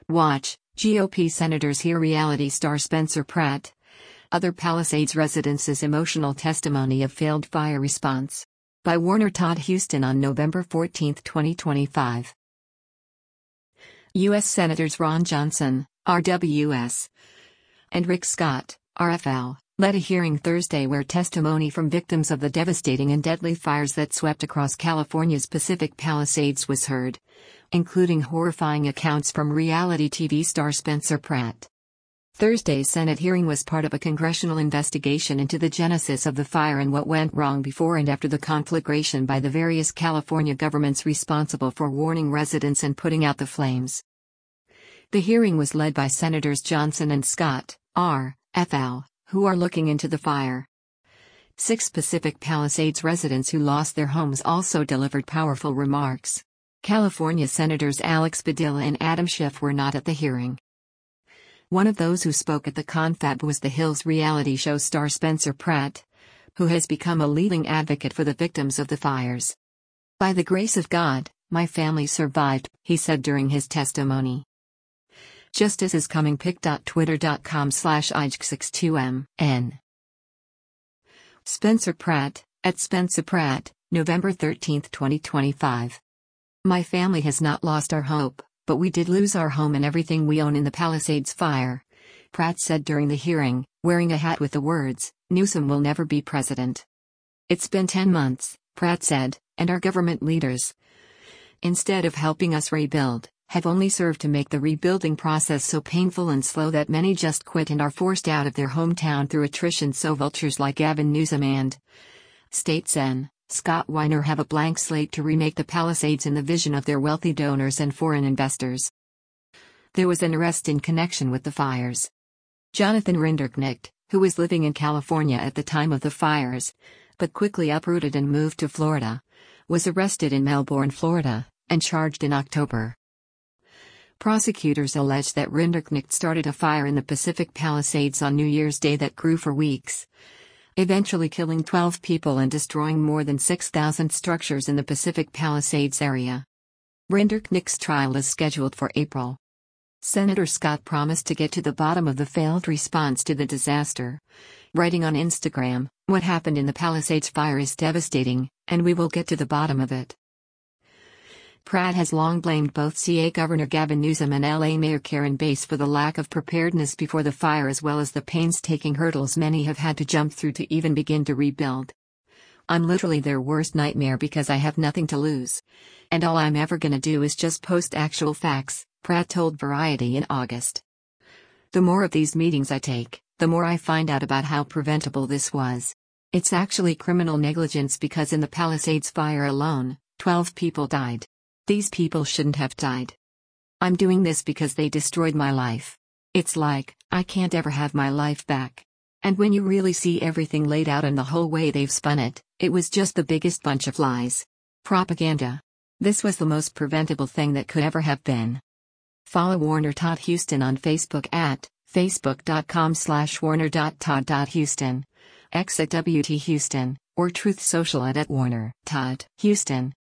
Watch, GOP senators hear reality star Spencer Pratt. Other Palisades residents' emotional testimony of failed fire response. By Warner Todd Huston on November 14, 2025. U.S. Senators Ron Johnson, RWS, and Rick Scott, RFL, led a hearing Thursday where testimony from victims of the devastating and deadly fires that swept across California's Pacific Palisades was heard, including horrifying accounts from reality TV star Spencer Pratt. Thursday's Senate hearing was part of a congressional investigation into the genesis of the fire and what went wrong before and after the conflagration by the various California governments responsible for warning residents and putting out the flames. The hearing was led by Senators Johnson and Scott, R.F.L., who are looking into the fire. 6 Pacific Palisades residents who lost their homes also delivered powerful remarks. California Senators Alex Padilla and Adam Schiff were not at the hearing. One of those who spoke at the confab was The Hills reality show star Spencer Pratt, who has become a leading advocate for the victims of the fires. "By the grace of God, my family survived," he said during his testimony. Justice is coming. pic.twitter.com/ij62mn. Spencer Pratt, at Spencer Pratt, November 13, 2025. My family has not lost our hope, but we did lose our home and everything we own in the Palisades fire, Pratt said during the hearing, wearing a hat with the words, "Newsom will never be president." "It's been 10 months, Pratt said, and our government leaders, instead of helping us rebuild, have only served to make the rebuilding process so painful and slow that many just quit and are forced out of their hometown through attrition, so vultures like Gavin Newsom and State Sen. Scott Weiner have a blank slate to remake the Palisades in the vision of their wealthy donors and foreign investors." There was an arrest in connection with the fires. Jonathan Rinderknecht, who was living in California at the time of the fires, but quickly uprooted and moved to Florida, was arrested in Melbourne, Florida, and charged in October. Prosecutors allege that Rinderknecht started a fire in the Pacific Palisades on New Year's Day that grew for weeks, eventually killing 12 people and destroying more than 6,000 structures in the Pacific Palisades area. Rinderknecht's trial is scheduled for April. Senator Scott promised to get to the bottom of the failed response to the disaster, writing on Instagram, "What happened in the Palisades fire is devastating, and we will get to the bottom of it." Pratt has long blamed both CA Governor Gavin Newsom and LA Mayor Karen Bass for the lack of preparedness before the fire, as well as the painstaking hurdles many have had to jump through to even begin to rebuild. "I'm literally their worst nightmare because I have nothing to lose. And all I'm ever gonna do is just post actual facts," Pratt told Variety in August. "The more of these meetings I take, the more I find out about how preventable this was. It's actually criminal negligence because in the Palisades fire alone, 12 people died. These people shouldn't have died. I'm doing this because they destroyed my life. It's like, I can't ever have my life back." And when you really see everything laid out and the whole way they've spun it, it was just the biggest bunch of lies. Propaganda. This was the most preventable thing that could ever have been. Follow Warner Todd Huston on Facebook at facebook.com/warner.todd.huston, X at WT Huston, or Truth Social at @Warner Todd Huston.